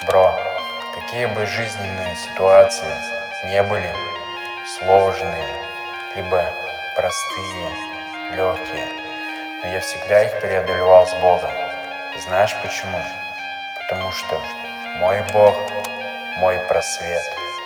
Бро, какие бы жизненные ситуации не были сложные, либо простые, легкие, но я всегда их преодолевал с Богом. Знаешь почему? Потому что мой Бог – мой просвет.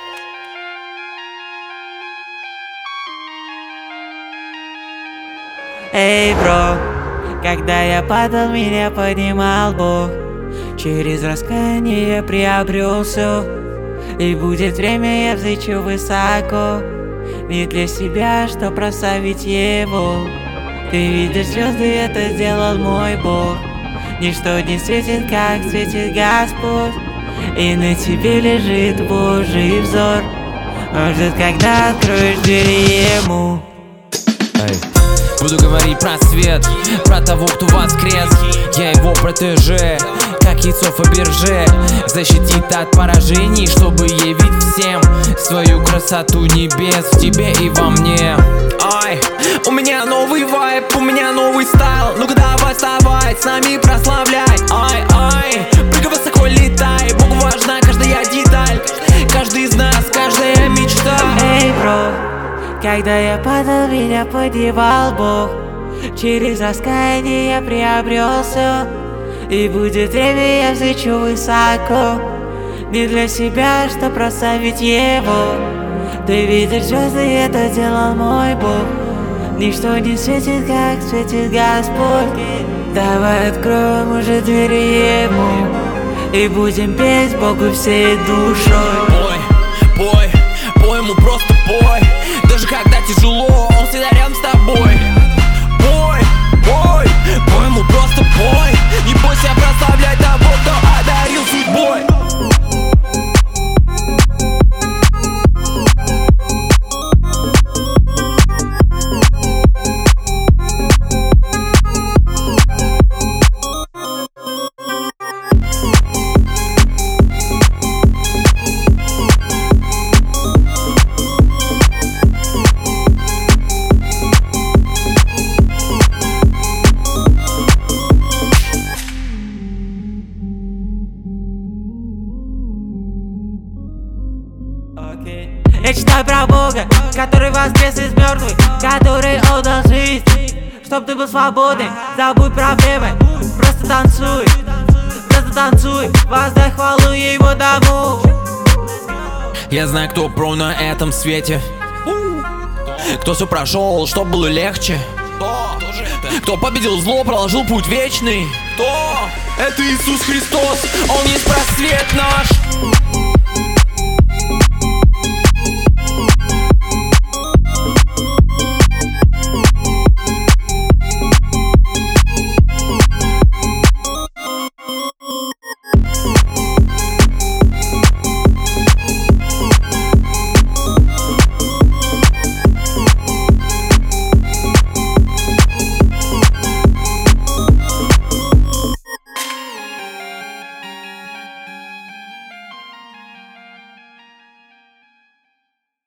Эй, бро, когда я падал, меня поднимал Бог. Через раскаяние я приобрел все. И будет время, я взлечу высоко. Не для себя, что прославить Его. Ты видишь звезды, это сделал мой Бог. Ничто не светит, как светит Господь. И на тебе лежит Божий взор. Он ждет, когда откроешь двери Ему. Буду говорить про свет, про того, кто воскрес. Я его протеже, как яйцо Фаберже. Защитит от поражений, чтобы явить всем свою красоту небес в тебе и во мне. Ай, у меня новый вайб, у меня новый стайл. Ну-ка давай вставай, с нами прославляй. Ай, ай, прыгай высоко, летай. Богу важна каждая деталь, каждый из нас, каждая мечта. Эй, бро, когда я падал, меня поднимал Бог. Через раскаяние я приобрел все. И будет время, я взлечу высоко. Не для себя, что прославить Его. Ты видишь звезды, это делал мой Бог. Ничто не светит, как светит Господь. Давай откроем уже двери Ему. И будем петь Богу всей душой. Пой, пой ему, просто пой. Даже когда тяжело, он всегда рядом с тобой. Пой ему, просто пой. Не бойся прославлять того, кто одарил судьбой. Я читаю про Бога, который воскрес из мертвых, который отдал жизнь, чтоб ты был свободный. Забудь проблемы, просто танцуй, воздай хвалу Его дому. Я знаю, кто про на этом свете, кто все прошел, чтоб было легче, кто победил зло, проложил путь вечный. Это Иисус Христос, Он есть просвет наш.